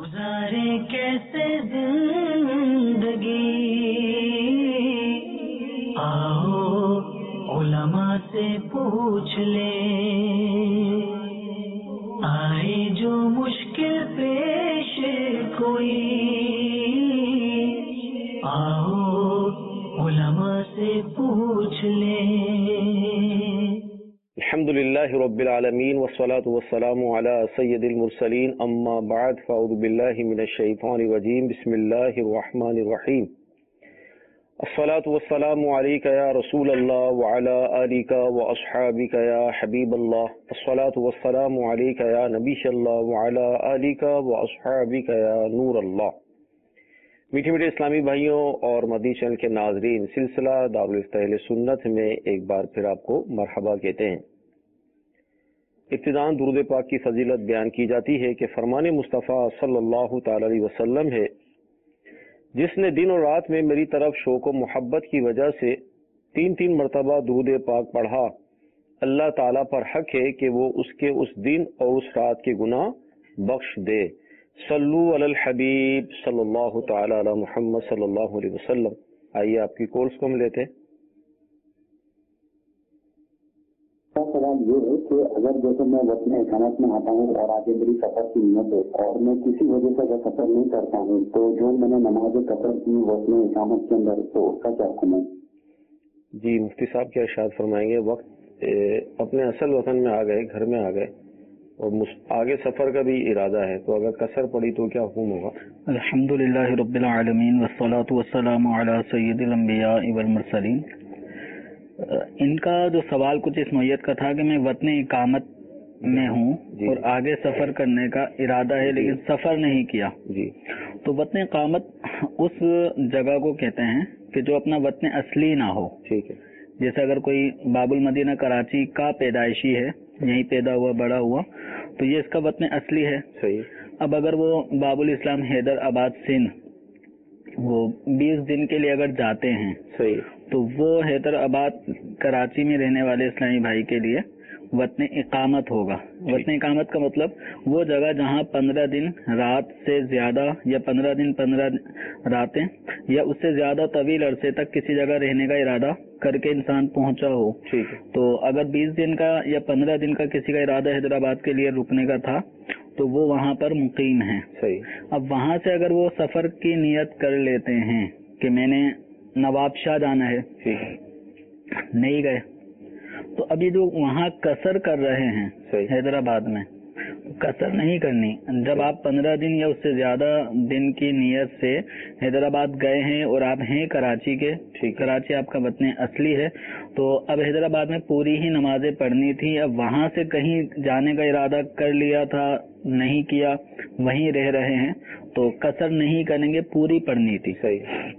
गुजारे कैसे जिंदगी, आओ उलमा से पूछ ले, आए जो मुश्किल पेश कोई, आओ उलमा से पूछ ले। अल्हम्दुलिल्लाहि रब्बिल आलमीन वस्सलातु वस्सलामु अला सय्यिदिल मुरसलीन अम्मा बाद फ़अऊज़ु बिल्लाहि मिनश शैतानिर रजीम बिस्मिल्लाहिर रहमानिर रहीम। अस्सलातु वस्सलामु अलैका या रसूलल्लाह व अला आलिका व अस्हाबिका या हबीबल्लाह। अस्सलातु वस्सलामु अलैका या नबीयल्लाह व अला आलिका व अस्हाबिका या नूरल्लाह। मीठे मीठे इस्लामी भाइयों और मदनी चैनल के नाजरीन, सिलसिला दारुल इफ्ता अहले सुन्नत में एक बार फिर आपको मरहबा कहते हैं। इब्तिदान दुरूद पाक की फजीलत बयान की जाती है कि फरमान मुस्तफ़ा सल्लल्लाहु तआला अलैहि वसल्लम है, जिसने दिन और रात में मेरी तरफ शौक व मोहब्बत की वजह से 3-3 मरतबा दुरूद पाक पढ़ा, अल्लाह ताला पर हक है कि वो उसके उस दिन और उस रात के गुनाह बख्श दे। सल्लु अलल हबीब सल्लल्लाहु तआला अला मुहम्मद सल्लल्लाहु अलैहि वसल्लम। आइए आपकी कॉल्स को हम लेते हैं। सवाल ये है कि अगर जैसे मैं वतन इकामत में आता हूँ और आगे मेरी सफर की नियत है और मैं किसी वजह से अगर सफर नहीं करता हूँ, तो जो मैंने नमाज कसर की वतन इकामत के अंदर, तो उसका क्या हुक्म है? जी मुफ्ती साहब क्या इरशाद फरमाएंगे। वक्त अपने असल वतन में आ गए, घर में आ गए और आगे सफर का भी इरादा है, तो अगर कसर पड़ी तो क्या हुक्म होगा? अल्हम्दुलिल्लाहि रब्बिल आलमीन वस्सलातु वस्सलामु अला सय्यिदिल अंबिया वल मुरसलीन। इनका जो सवाल कुछ इस नौयत का था कि मैं वतन इकामत में हूँ और आगे सफर करने का इरादा है लेकिन सफर नहीं किया जी। तो वतन इकामत उस जगह को कहते हैं कि जो अपना वतन असली ना हो। ठीक है। जैसे अगर कोई बाबुल मदीना कराची का पैदाइशी है, यहीं पैदा हुआ बड़ा हुआ, तो ये इसका वतन असली है। सही। अब अगर वो बाबुल इस्लाम हैदराबाद सिंध वो 20 दिन के लिए अगर जाते हैं, सही, तो वो हैदराबाद कराची में रहने वाले इस्लामी भाई के लिए वतन इकामत होगा। वतन इकामत का मतलब वो जगह जहाँ 15 दिन रात से ज्यादा या 15 दिन 15 रातें या उससे ज्यादा तवील अरसे तक किसी जगह रहने का इरादा करके इंसान पहुंचा हो। ठीक है। तो अगर 20 दिन का या 15 दिन का किसी का इरादा हैदराबाद के लिए रुकने का था, तो वो वहाँ पर मुकीम है। सही। अब वहाँ से अगर वो सफर की नियत कर लेते हैं कि मैंने नवाबशाह जाना है, ठीक है, नहीं गए, तो अभी जो वहाँ कसर कर रहे हैं हैदराबाद में, कसर नहीं करनी। जब आप 15 दिन या उससे ज्यादा दिन की नियत से हैदराबाद गए हैं और आप हैं कराची के, कराची आपका वतन असली है, तो अब हैदराबाद में पूरी ही नमाजें पढ़नी थी। अब वहाँ से कहीं जाने का इरादा कर लिया था, नहीं किया, वहीं रह रहे हैं, तो कसर नहीं करेंगे, पूरी पढ़नी थी। सही।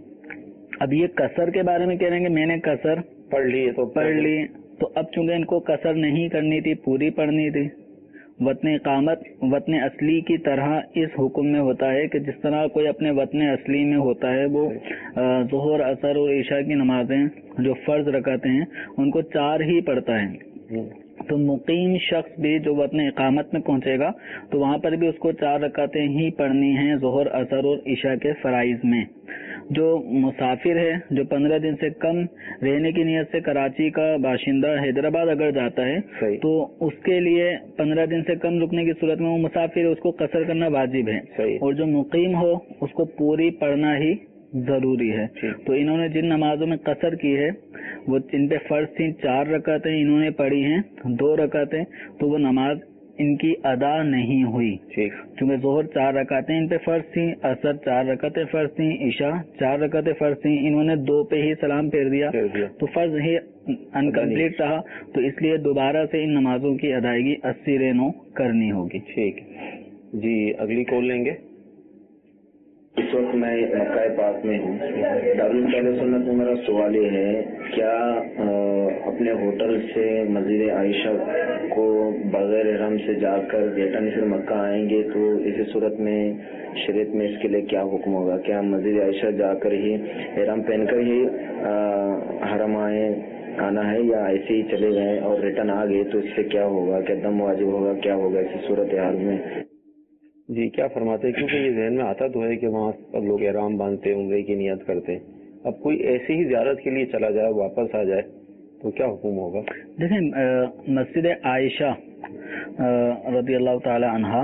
अब ये कसर के बारे में कह रहे हैं कि मैंने कसर पढ़ ली, तो पढ़ ली, तो अब चूंकि इनको कसर नहीं करनी थी, पूरी पढ़नी थी। वतन इकामत वतन असली की तरह इस हुक्म में होता है कि जिस तरह कोई अपने वतन असली में होता है, वो ज़ोहर, असर और ईशा की नमाजें जो फर्ज रकातें हैं उनको 4 ही पढ़ता है। तो मुकीम शख्स भी जो वतन इकामत में पहुंचेगा तो वहाँ पर भी उसको 4 रकातें ही पढ़नी हैं ज़ोहर, असर और ईशा के फराइज में। जो मुसाफिर है, जो 15 दिन से कम रहने की नियत से कराची का बाशिंदा हैदराबाद अगर जाता है, तो उसके लिए 15 दिन से कम रुकने की सूरत में वो मुसाफिर है, उसको कसर करना वाजिब है। और जो मुकीम हो उसको पूरी पढ़ना ही जरूरी है। तो इन्होंने जिन नमाजों में कसर की है वो इन पे फर्ज थी 4 रकातें इन्होंने पढ़ी हैं, 2 रकातें, तो वो नमाज इनकी अदा नहीं हुई। क्योंकि जोहर 4 रकातें इन पे फर्ज थी, असर 4 रकातें फर्ज थी, ईशा 4 रकातें फर्ज थी, इन्होंने 2 पे ही सलाम फेर दिया, तो फर्ज ही अनकम्प्लीट रहा, तो इसलिए दोबारा से इन नमाजों की अदायगी 80 रेनों करनी होगी। ठीक जी, अगली कॉल लेंगे। इस वक्त मैं मक्का पाक में हूँ। दारुल इफ्ता सुन्नत में मेरा सवाल ये है, क्या अपने होटल से मस्जिद आयशा को बगैर इहराम से जाकर रिटर्न फिर मक्का आएंगे, तो इसी सूरत में शरीयत में इसके लिए क्या हुक्म होगा? क्या मस्जिद आयशा जाकर ही इहराम पहनकर ही हरम आना है, या ऐसे ही चले गए और रिटर्न आ गए तो इससे क्या होगा? क्या दम वाजिब होगा, क्या होगा इसी सूरत हाल में? جی کیا فرماتے ہیں؟ کیونکہ یہ ذہن میں آتا تو ہے کہ وہاں پر لوگ احرام باندھتے ہیں، عمرے کی نیت کرتے ہیں، اب کوئی ایسے ہی زیارت کے لیے چلا جائے واپس آ جائے تو کیا حکم ہوگا؟ دیکھیں مسجد عائشہ رضی اللہ تعالی عنہا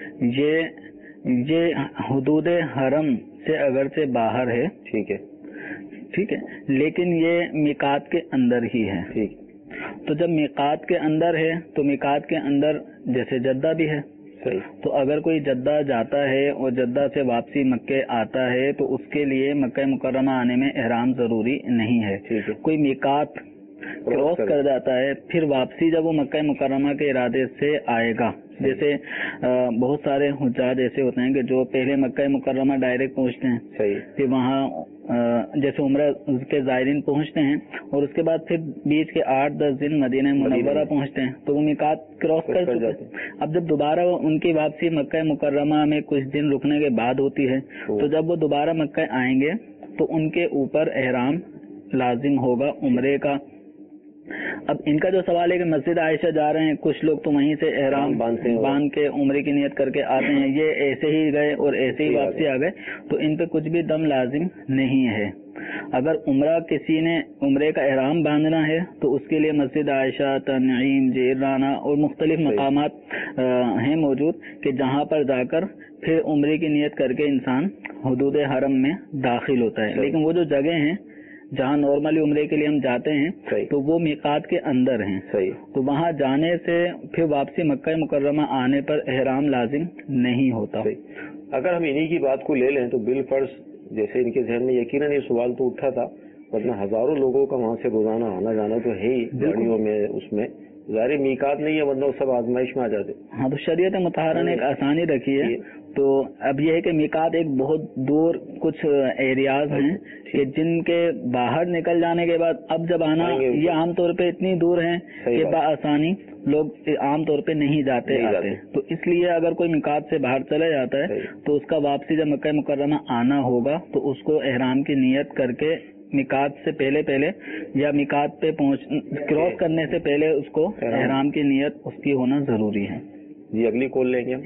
یہ حدود حرم سے اگرچہ باہر ہے، ٹھیک ہے، لیکن یہ میقات کے اندر ہی ہے. ٹھیک. تو جب میقات کے اندر ہے تو میقات کے اندر جیسے جدہ بھی ہے، تو اگر کوئی جدہ جاتا ہے اور جدہ سے واپسی مکہ آتا ہے تو اس کے لیے مکہ مکرمہ آنے میں احرام ضروری نہیں ہے. کوئی میقات کراس کر جاتا ہے پھر واپسی جب وہ مکہ مکرمہ کے ارادے سے آئے گا، جیسے بہت سارے حجاج ایسے ہوتے ہیں کہ جو پہلے مکہ مکرمہ ڈائریکٹ پہنچتے ہیں، پھر وہاں جیسے عمرہ کے زائرین پہنچتے ہیں اور اس کے بعد پھر بیچ کے 8-10 دن مدینہ منورہ پہنچتے ہیں تو وہ میقات کراس کر چکے ہیں. اب جب دوبارہ ان کی واپسی مکہ مکرمہ میں کچھ دن رکنے کے بعد ہوتی ہے تو جب وہ دوبارہ مکہ آئیں گے تو ان کے اوپر احرام لازم ہوگا عمرے کا. اب ان کا جو سوال ہے کہ مسجد عائشہ جا رہے ہیں، کچھ لوگ تو وہیں سے احرام باندھ کے عمرے کی نیت کر کے آتے ہیں، یہ ایسے ہی گئے اور ایسے ہی واپسی آ گئے تو ان پہ کچھ بھی دم لازم نہیں ہے. اگر عمرہ کسی نے عمرے کا احرام باندھنا ہے تو اس کے لیے مسجد عائشہ، تنعیم، جیرانہ اور مختلف مقامات ہیں موجود کہ جہاں پر جا کر پھر عمرے کی نیت کر کے انسان حدود حرم میں داخل ہوتا ہے. لیکن وہ جو جگہ ہیں جہاں نارملی عمرے کے لیے ہم جاتے ہیں تو وہ میقات کے اندر ہیں، تو وہاں جانے سے پھر واپسی مکہ مکرمہ آنے پر احرام لازم نہیں ہوتا. اگر ہم انہی کی بات کو لے لیں تو بالفرض جیسے ان کے ذہن میں یقیناً یہ سوال تو اٹھا تھا، ورنہ ہزاروں لوگوں کا وہاں سے روزانہ آنا جانا تو ہے ہی گاڑیوں میں، اس میں ظاہر میقات نہیں ہے ورنہ سب آزمائش میں آ جاتے. ہاں تو شریعت مطہرہ نے ایک آسانی رکھی ہے. تو اب یہ ہے کہ میقات ایک بہت دور کچھ ایریاز ہیں کہ جن کے باہر نکل جانے کے بعد اب جب آنا یہ عام طور پہ اتنی دور ہیں کہ بآسانی لوگ عام طور پہ نہیں جاتے آتے. تو اس لیے اگر کوئی میقات سے باہر چلا جاتا ہے تو اس کا واپسی جب مکہ مکرمہ آنا ہوگا تو اس کو احرام کی نیت کر کے میقات سے پہلے یا میقات پہ کراس کرنے سے پہلے اس کو احرام کی نیت اس کی ہونا ضروری ہے. جی اگلی کال لیں گے.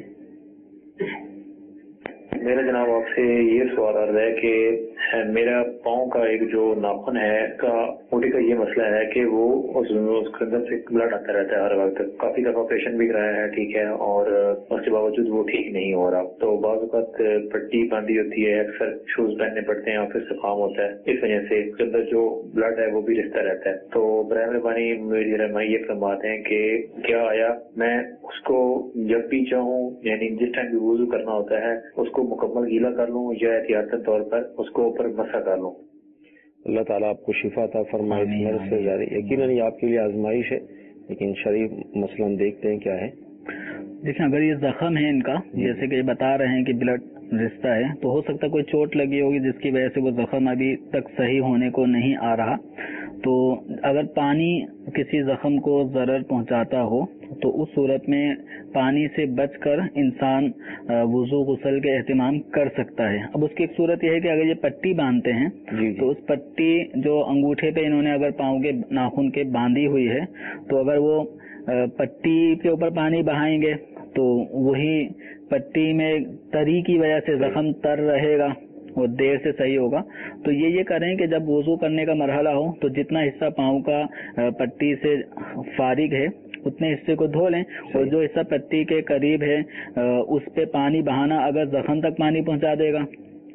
میرا جناب آپ سے یہ سوال عرض ہے کہ میرا پاؤں کا ایک جو ناخن ہے کا موٹی کا یہ مسئلہ ہے کہ وہ اس کے اندر سے بلڈ آتا رہتا ہے ہر وقت. کافی دفعہ آپریشن بھی کرایا ہے، ٹھیک ہے، اور اس کے باوجود وہ ٹھیک نہیں ہو رہا. تو بعض اوقات پٹی باندھی ہوتی ہے، اکثر شوز پہننے پڑتے ہیں اور پھر زخام ہوتا ہے، اس وجہ سے اس کے اندر جو بلڈ ہے وہ بھی رستا رہتا ہے. تو برائے مہربانی میری رہنمائی یہ فرماتے ہیں کہ کیا آیا میں اس کو جب بھی چاہوں یعنی جس ٹائم بھی وضو کرنا ہوتا ہے اس کو مکمل گیلا کر لوں یا احتیاطی طور پر اس کو اوپر مسح کر لوں؟ اللہ تعالیٰ آپ کو شفا عطا فرمائے اس مرض سے جاری. یقیناً یہ آپ کے لیے آزمائش ہے لیکن شریف مسئلہ ہم دیکھتے ہیں کیا ہے. دیکھیں اگر یہ زخم ہے ان کا جیسے کہ بتا رہے ہیں کہ بلڈ رشتہ ہے تو ہو سکتا ہے کوئی چوٹ لگی ہوگی جس کی وجہ سے وہ زخم ابھی تک صحیح ہونے کو نہیں آ رہا. تو اگر پانی کسی زخم کو ضرر پہنچاتا ہو تو اس صورت میں پانی سے بچ کر انسان وضو غسل کے اہتمام کر سکتا ہے. اب اس کی ایک صورت یہ ہے کہ اگر یہ پٹی باندھتے ہیں تو اس پٹی جو انگوٹھے پہ انہوں نے اگر پاؤں کے ناخن کے باندھی ہوئی ہے تو اگر وہ پٹی کے اوپر پانی بہائیں گے تو وہی پٹی میں تری کی وجہ سے زخم تر رہے گا اور دیر سے صحیح ہوگا. تو یہ کریں کہ جب وضو کرنے کا مرحلہ ہو تو جتنا حصہ پاؤں کا پٹی سے فارغ ہے اتنے حصے کو دھو لیں اور جو حصہ پٹی کے قریب ہے اس پہ پانی بہانا اگر زخم تک پانی پہنچا دے گا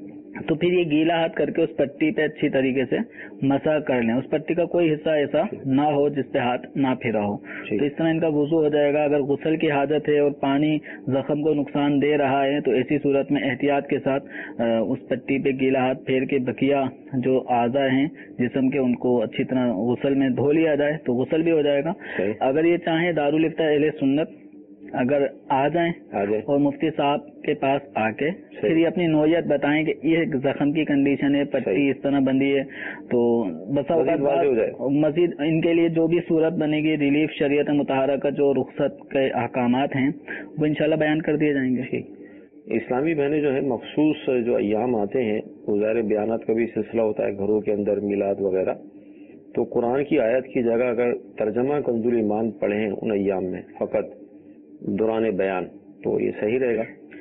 تو پھر یہ گیلا ہاتھ کر کے اس پٹی پہ اچھی طریقے سے مسح کر لیں. اس پٹی کا کوئی حصہ ایسا نہ ہو جس پہ ہاتھ نہ پھرا ہو. تو اس طرح ان کا وضو ہو جائے گا. اگر غسل کی حاجت ہے اور پانی زخم کو نقصان دے رہا ہے تو ایسی صورت میں احتیاط کے ساتھ اس پٹی پہ گیلا ہاتھ پھیر کے بقیہ جو اعضاء ہیں جسم کے ان کو اچھی طرح غسل میں دھو لیا جائے تو غسل بھی ہو جائے گا. اگر یہ چاہیں دارالفتہ اہل سنت اگر آ جائیں اور مفتی صاحب کے پاس آ کے پھر یہ اپنی نوعیت بتائیں کہ یہ زخم کی کنڈیشن ہے، پٹی اس طرح بندی ہے، تو بسا اوقات مزید ان کے لیے جو بھی صورت بنے گی ریلیف شریعت مطہرہ کا جو رخصت کے احکامات ہیں وہ انشاءاللہ بیان کر دیے جائیں گے. اسلامی بہنیں جو ہے مخصوص جو ایام آتے ہیں وہ ظاہر بیانات کا بھی سلسلہ ہوتا ہے گھروں کے اندر میلاد وغیرہ، تو قرآن کی آیت کی جگہ اگر ترجمہ کنز الایمان پڑھیں ان ایام میں فقط دوران بیان تو یہ صحیح رہے گا.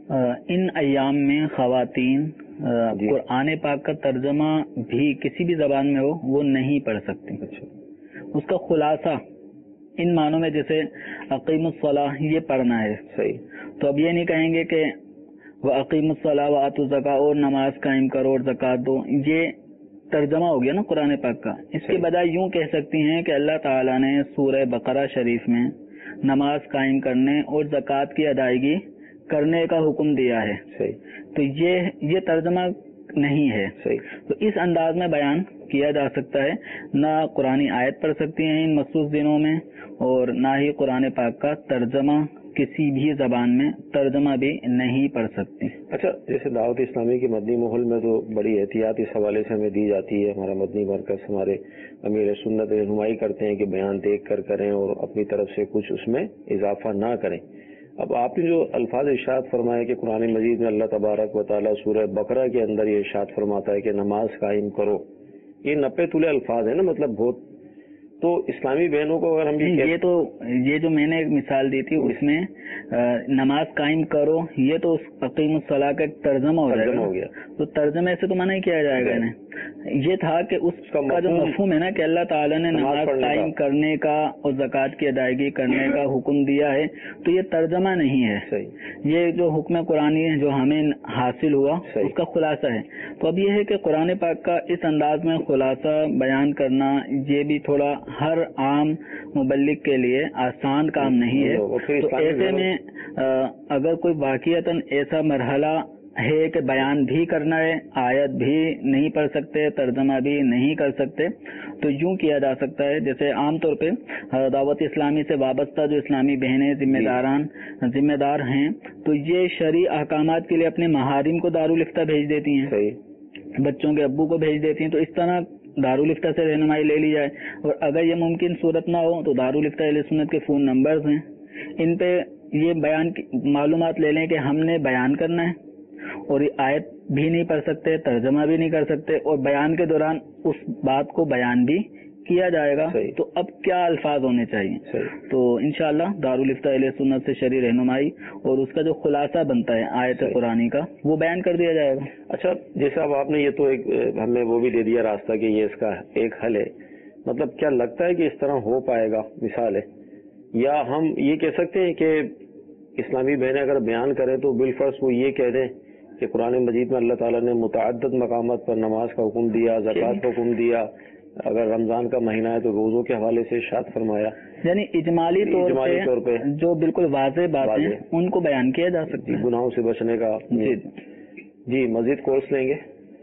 ان ایام میں خواتین قرآن پاک کا ترجمہ بھی کسی بھی زبان میں ہو وہ نہیں پڑھ سکتی. اس کا خلاصہ ان معنوں میں جیسے اقیم الصلاۃ یہ پڑھنا ہے. صحیح. تو اب یہ نہیں کہیں گے کہ وہ اقیم الصلاۃ و آتوا الزکاۃ اور نماز قائم کرو اور زکات دو، یہ ترجمہ ہو گیا نا قرآن پاک کا. اس کے بجائے یوں کہہ سکتی ہیں کہ اللہ تعالیٰ نے سورہ بقرہ شریف میں نماز قائم کرنے اور زکات کی ادائیگی کرنے کا حکم دیا ہے. صحیح. تو یہ ترجمہ نہیں ہے. صحیح. تو اس انداز میں بیان کیا جا سکتا ہے. نہ قرآنی آیت پڑھ سکتی ہیں ان مخصوص دنوں میں، اور نہ ہی قرآن پاک کا ترجمہ کسی بھی زبان میں ترجمہ بھی نہیں پڑھ سکتی. اچھا، جیسے دعوت اسلامی کے مدنی ماحول میں تو بڑی احتیاط اس حوالے سے ہمیں دی جاتی ہے. ہمارا مدنی مرکز ہمارے امیر سنت رہنمائی کرتے ہیں کہ بیان دیکھ کر کریں اور اپنی طرف سے کچھ اس میں اضافہ نہ کریں. اب آپ نے جو الفاظ ارشاد فرمائے کہ قرآن مجید میں اللہ تبارک و تعالیٰ سورہ بقرہ کے اندر یہ ارشاد فرماتا ہے کہ نماز قائم کرو، یہ 90 تولے الفاظ ہیں نا، مطلب بہت. تو اسلامی بہنوں کو اگر ہم یہ جو میں نے ایک مثال دی تھی اس میں نماز قائم کرو، یہ تو اقیم الصلاۃ کا ترجمہ ہو گیا. تو ترجمے سے تو منع ہی کیا جائے گا. یہ تھا کہ اس کا جو مفہوم ہے نا کہ اللہ تعالیٰ نے نماز قائم کرنے کا اور زکوٰۃ کی ادائیگی کرنے کا حکم دیا ہے، تو یہ ترجمہ نہیں ہے. یہ جو حکم قرآنی ہے جو ہمیں حاصل ہوا اس کا خلاصہ ہے. تو اب یہ ہے کہ قرآن پاک کا اس انداز میں خلاصہ بیان کرنا یہ بھی تھوڑا ہر عام مبلغ کے لیے آسان کام نہیں ہے. تو ایسے میں اگر کوئی واقعتاً ایسا مرحلہ ہے کہ بیان بھی کرنا ہے، آیت بھی نہیں پڑھ سکتے، ترجمہ بھی نہیں کر سکتے، تو یوں کیا جا سکتا ہے. جیسے عام طور پہ دعوت اسلامی سے وابستہ جو اسلامی بہنیں ذمہ دار ہیں تو یہ شرعی احکامات کے لیے اپنے محارم کو دارالفتہ بھیج دیتی ہیں، بچوں کے ابو کو بھیج دیتی ہیں. تو اس طرح دارالفتہ سے رہنمائی لے لی جائے. اور اگر یہ ممکن صورت نہ ہو تو دارالفتہ اہل سنت کے فون نمبرز ہیں، ان پہ یہ بیان معلومات لے لیں کہ ہم نے بیان کرنا ہے اور یہ آیت بھی نہیں پڑھ سکتے، ترجمہ بھی نہیں کر سکتے، اور بیان کے دوران اس بات کو بیان بھی کیا جائے گا. تو اب کیا الفاظ ہونے چاہیے؟ تو انشاءاللہ دارالفتہ اہل سنت سے شرعی رہنمائی اور اس کا جو خلاصہ بنتا ہے آیت قرآنی کا وہ بیان کر دیا جائے گا. اچھا، جیسے اب آپ نے یہ تو ایک ہمیں وہ بھی دے دیا راستہ کہ یہ اس کا ایک حل ہے، مطلب کیا لگتا ہے کہ اس طرح ہو پائے گا؟ مثال ہے، یا ہم یہ کہہ سکتے ہیں کہ اسلامی بہنیں اگر بیان کریں تو بالفرض وہ یہ کہہ دیں کہ قرآن مجید میں اللہ تعالیٰ نے متعدد مقامات پر نماز کا حکم دیا، زکوٰۃ کا حکم دیا، اگر رمضان کا مہینہ ہے تو روزوں کے حوالے سے ارشاد فرمایا. یعنی اجمالی طور پہ جو بالکل واضح باتیں ہیں ان کو بیان کیا جا سکتا ہے، گناہوں سے بچنے کا. جی مزید کورس لیں گے.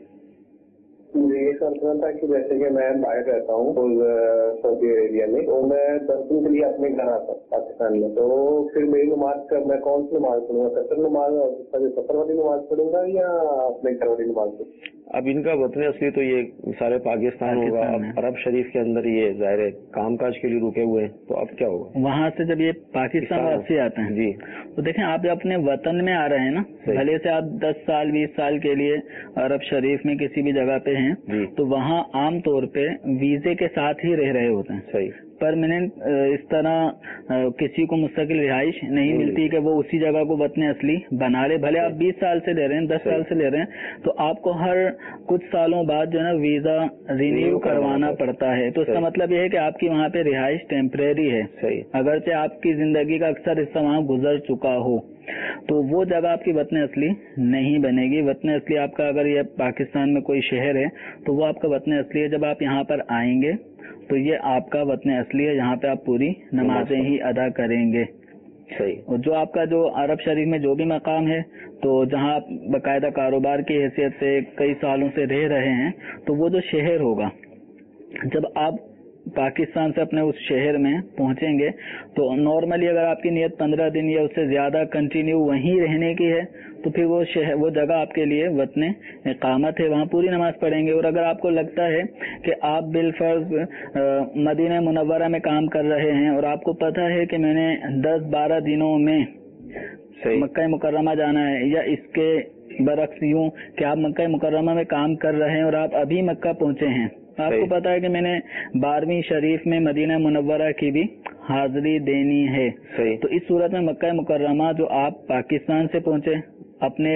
مجھے یہ سمجھنا تھا کہ جیسے کہ میں باہر رہتا ہوں سعودی عربیہ میں، تو میں 10 دن کے لیے اپنے گھر آتا ہوں پاکستان میں. تو پھر میری نماز کا میں کون سی نماز پڑھوں گا؟ قصر نماز سفر والی نماز پڑھوں گا یا اپنے گھر والی نماز پڑھوں گا؟ اب ان کا وطن اصلی تو یہ مثال پاکستان ہوگا. اب عرب شریف کے اندر یہ ظاہر ہے کام کاج کے لیے رکے ہوئے ہیں، تو اب کیا ہوگا؟ وہاں سے جب یہ پاکستان واپسی آتے ہیں جی تو دیکھیں آپ جب اپنے وطن میں آ رہے ہیں نا، بھلے سے آپ 10 سال 20 سال کے لیے عرب شریف میں کسی بھی جگہ پہ ہیں تو وہاں عام طور پہ ویزے کے ساتھ ہی رہ رہے ہوتے ہیں. صحیح. پرماننٹ اس طرح کسی کو مستقل رہائش نہیں ملتی کہ وہ اسی جگہ کو وطن اصلی بنا لے. بھلے آپ 20 سال سے لے رہے ہیں، 10 سال سے لے رہے ہیں، تو آپ کو ہر کچھ سالوں بعد جو ہے نا ویزا رینیو کروانا پڑتا ہے. تو اس کا مطلب یہ ہے کہ آپ کی وہاں پہ رہائش ٹیمپریری ہے، اگرچہ آپ کی زندگی کا اکثر حصہ وہاں گزر چکا ہو، تو وہ جگہ آپ کی وطن اصلی نہیں بنے گی. وطن اصلی آپ کا اگر یہ پاکستان میں کوئی شہر ہے تو وہ آپ کا وطن اصلی ہے. جب آپ یہاں پر آئیں گے تو یہ آپ کا وطن اصلی ہے، یہاں پہ آپ پوری نمازیں ہی ادا کریں گے. اور جو آپ کا جو عرب شریف میں جو بھی مقام ہے تو جہاں آپ باقاعدہ کاروبار کی حیثیت سے کئی سالوں سے رہ رہے ہیں، تو وہ جو شہر ہوگا جب آپ پاکستان سے اپنے اس شہر میں پہنچیں گے تو نارملی اگر آپ کی نیت 15 دن یا اس سے زیادہ کنٹینیو وہیں رہنے کی ہے تو پھر وہ جگہ آپ کے لیے وطن اقامت ہے، وہاں پوری نماز پڑھیں گے. اور اگر آپ کو لگتا ہے کہ آپ بالفرض مدینہ منورہ میں کام کر رہے ہیں اور آپ کو پتہ ہے کہ میں نے 10-12 دنوں میں مکہ مکرمہ جانا ہے، یا اس کے برعکس یوں کہ آپ مکہ مکرمہ میں کام کر رہے ہیں اور آپ ابھی مکہ پہنچے ہیں، آپ کو پتا ہے کہ میں نے 12ویں شریف میں مدینہ منورہ کی بھی حاضری دینی ہے، تو اس صورت میں مکہ مکرمہ جو آپ پاکستان سے پہنچے اپنے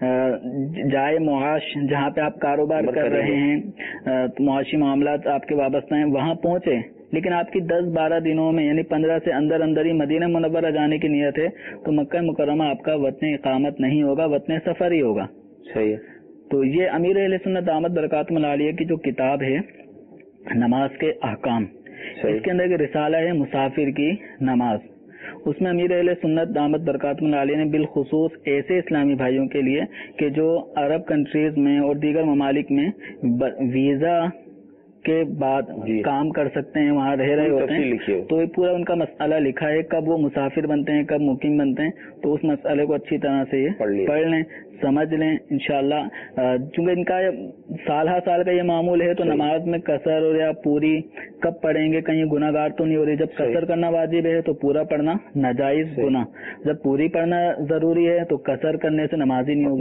جائے معاش جہاں پہ آپ کاروبار کر رہے ہیں, معاشی معاملات آپ کے وابستہ ہیں, وہاں پہنچے, لیکن آپ کی 10-12 دنوں میں یعنی 15 سے اندر ہی مدینہ منورہ جانے کی نیت ہے, تو مکہ مکرمہ آپ کا وطن اقامت نہیں ہوگا, وطن سفر ہی ہوگا. صحیح ہے. تو یہ امیر اہل سنت دامت برکاتہم العالیہ کی جو کتاب ہے نماز کے احکام, اس کے اندر ایک رسالہ ہے مسافر کی نماز. اس میں امیر اہل سنت دامت برکاتہم العالیہ نے بالخصوص ایسے اسلامی بھائیوں کے لیے کہ جو عرب کنٹریز میں اور دیگر ممالک میں ویزا کے بعد کام کر سکتے ہیں, وہاں رہ رہے ہوتے ہیں, تو یہ پورا ان کا مسئلہ لکھا ہے, کب وہ مسافر بنتے ہیں, کب مقیم بنتے ہیں. تو اس مسئلے کو اچھی طرح سے یہ پڑھ لیں, سمجھ لیں انشاءاللہ. چونکہ ان کا سال ہر سال کا یہ معمول ہے, تو نماز میں قصر اور یا پوری کب پڑھیں گے, کہیں گناہ گار تو نہیں ہو رہی. جب قصر کرنا واجب ہے تو پورا پڑھنا ناجائز گناہ, جب پوری پڑھنا ضروری ہے تو قصر کرنے سے نماز ہی نہیں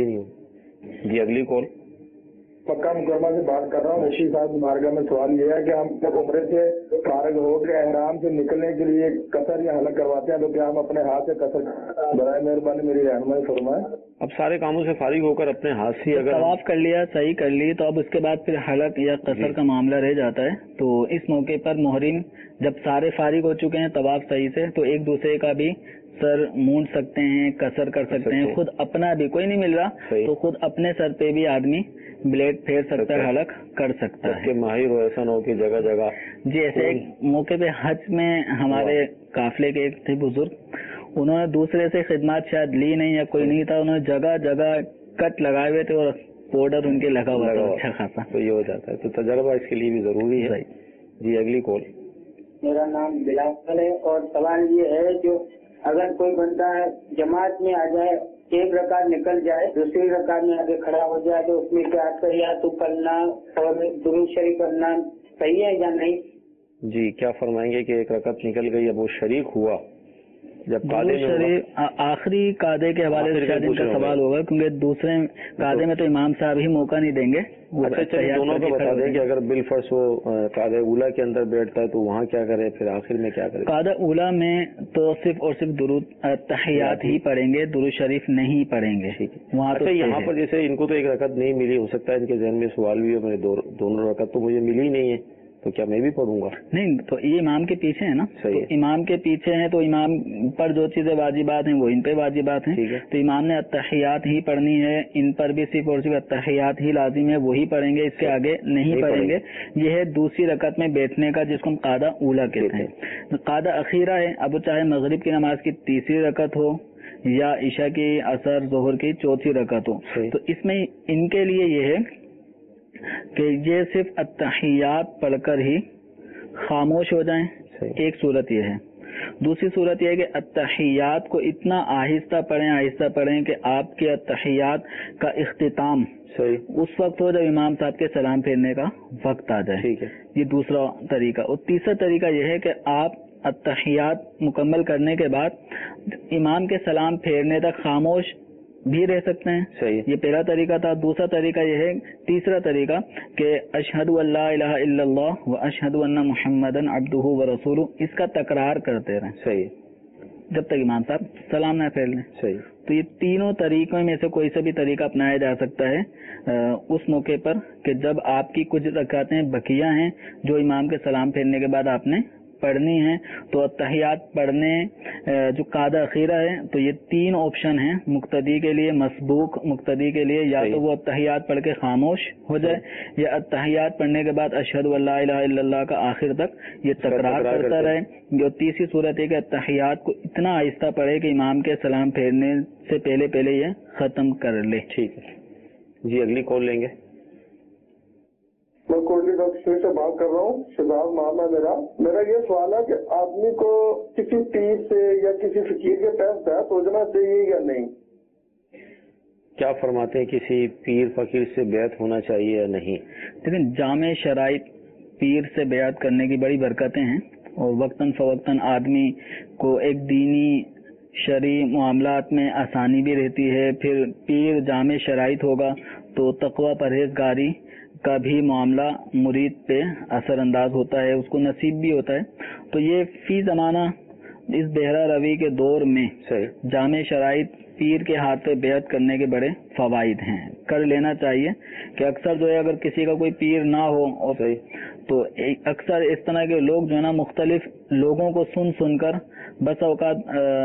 ہوگی. جی اگلی کال. مکہ مکرمہ سے بات کر رہا ہوں. رشید صاحب مارگا میں سوال یہ ہے کہ ہم جب عمرے سے فارغ ہو کے احرام سے نکلنے کے لیے قصر یا حلق کرواتے ہیں, تو کیا ہم اپنے ہاتھ سے قصر, برائے مہربانی میری رہنمائی فرمائیں. اب سارے کاموں سے فارغ ہو کر اپنے ہاتھ سے اگر طواف کر لیا, صحیح کر لی, تو اب اس کے بعد پھر حلق یا قصر کا معاملہ رہ جاتا ہے. تو اس موقع پر محرم جب سارے فارغ ہو چکے ہیں طواف صحیح سے, تو ایک دوسرے کا بھی سر مونڈ سکتے ہیں, قصر کر سکتے ہیں. خود اپنا بھی کوئی نہیں مل رہا تو خود اپنے سر پہ بھی آدمی بلیڈ پھیر سکتا ہے, حلق کر سکتا ہے. ماہر ایسا نہ ہو کہ جگہ جگہ. جی ایسے ایک موقع پہ حج میں ہمارے قافلے کے ایک تھے بزرگ, انہوں نے دوسرے سے خدمات شاید لی نہیں یا کوئی نہیں تھا, انہوں نے جگہ جگہ کٹ لگائے ہوئے تھے اور پاؤڈر ان کے لگا ہوا تھا اچھا خاصا. تو یہ ہو جاتا ہے, تو تجربہ اس کے لیے بھی ضروری ہے. جی اگلی کال. میرا نام بلال ہے اور سوال یہ ہے, جو اگر کوئی بندہ جماعت میں آ جائے, ایک رکعت نکل جائے, دوسری رکعت میں آگے کھڑا ہو جائے, تو اس میں کیا تحیات پڑھنا اور درود شریف پڑھنا صحیح ہے یا نہیں؟ جی کیا فرمائیں گے کہ ایک رکعت نکل گئی, اب وہ شریک ہوا, جب آخری قاعدے کے حوالے سے شاید ان کا سوال ہوگا, کیونکہ دوسرے قاعدے میں تو امام صاحب ہی موقع نہیں دیں گے. دونوں کو بتا دیں کہ اگر بالفرض وہ قاعدہ اولا کے اندر بیٹھتا ہے تو وہاں کیا کرے, پھر آخر میں کیا کرے. قاعدہ اولا میں تو صرف اور صرف درود تحیات ہی پڑھیں گے, درود شریف نہیں پڑھیں گے. وہاں تو یہاں پر جیسے ان کو تو ایک رکعت نہیں ملی, ہو سکتا ہے ان کے ذہن میں سوال بھی ہے, میرے دونوں رکعت تو مجھے ملی نہیں ہے, تو کیا میں بھی پڑھوں گا؟ نہیں, تو یہ امام کے پیچھے ہے نا, تو امام کے پیچھے ہیں تو امام پر جو چیزیں واجبات ہیں وہ ان پہ واجبات ہیں. تو امام نے التحیات ہی پڑھنی ہے, ان پر بھی صرف اور صرف التحیات ہی لازم ہے, وہی پڑھیں گے, اس کے آگے نہیں پڑھیں گے. یہ ہے دوسری رکعت میں بیٹھنے کا, جس کو ہم قاعدہ اولا کہتے ہیں. قاعدہ اخیرہ ہے, اب چاہے مغرب کی نماز کی تیسری رکعت ہو یا عشاء کی, عصر, ظہر کی چوتھی رکعت ہو, تو اس میں ان کے لیے یہ ہے کہ یہ صرف التحیات پڑھ کر ہی خاموش ہو جائیں. ایک صورت یہ ہے. دوسری صورت یہ ہے کہ التحیات کو اتنا آہستہ پڑھیں کہ آپ کے التحیات کا اختتام اس وقت ہو جب امام صاحب کے سلام پھیرنے کا وقت آ جائے. یہ دوسرا طریقہ. اور تیسرا طریقہ یہ ہے کہ آپ التحیات مکمل کرنے کے بعد امام کے سلام پھیرنے تک خاموش بھی رہ سکتے ہیں. یہ پہلا طریقہ تھا. دوسرا طریقہ یہ ہے, تیسرا طریقہ کہ اشہد ان لا الہ الا اللہ و اشہد ان محمدن عبدہ و رسولہ, اس کا تکرار کرتے رہیں جب تک امام صاحب سلام نہ پھیر لیں. تو یہ تینوں طریقوں میں سے کوئی سے بھی طریقہ اپنایا جا سکتا ہے اس موقع پر کہ جب آپ کی کچھ رکعتیں بقیہ ہیں جو امام کے سلام پھیرنے کے بعد آپ نے پڑھنی ہے. تو التحیات پڑھنے جو قاعدہ اخیرہ ہے, تو یہ تین آپشن ہیں مقتدی کے لیے, مسبوق مقتدی کے لیے, یا تو وہ التحیات پڑھ کے خاموش ہو جائے, یا التحیات پڑھنے کے بعد اشہد ان لا الہ الا اللہ کا آخر تک یہ تکرار کرتا رہے. جو تیسری صورت ہے کہ التحیات کو اتنا آہستہ پڑھے کہ امام کے سلام پھیرنے سے پہلے یہ ختم کر لے. ٹھیک ہے جی, اگلی کال لیں گے. میں کوٹلی ڈاکٹر سے بات کر رہا ہوں. شہباز نام ہے میرا یہ سوال ہے کہ آدمی کو کسی پیر سے یا کسی فقیر کے تحت بیعت ہو جانا چاہیے یا نہیں؟ کیا فرماتے ہیں, کسی پیر فقیر سے بیعت ہونا چاہیے یا نہیں؟ لیکن جامع شرائط پیر سے بیعت کرنے کی بڑی برکتیں ہیں, اور وقتاً فوقتاً آدمی کو ایک دینی شرعی معاملات میں آسانی بھی رہتی ہے. پھر پیر جامع شرائط ہوگا تو تقوی پرہیزگاری کا بھی معاملہ مرید پہ اثر انداز ہوتا ہے, اس کو نصیب بھی ہوتا ہے. تو یہ فی زمانہ اس بہرا روی کے دور میں صحیح جامع شرائط پیر کے ہاتھ پہ بیعت کرنے کے بڑے فوائد ہیں، کر لینا چاہیے کہ اکثر جو ہے اگر کسی کا کوئی پیر نہ ہو اور تو اکثر اس طرح کے لوگ جو ہے نا مختلف لوگوں کو سن کر بس اوقات